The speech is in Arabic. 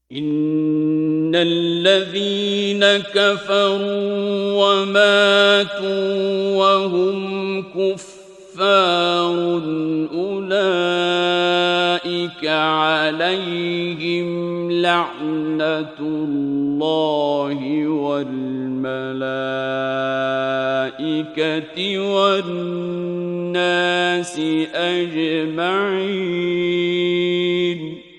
إن الذين كفروا وماتوا وهم كفار أولئك عليهم لعنة الله والملائكة والناس أجمعين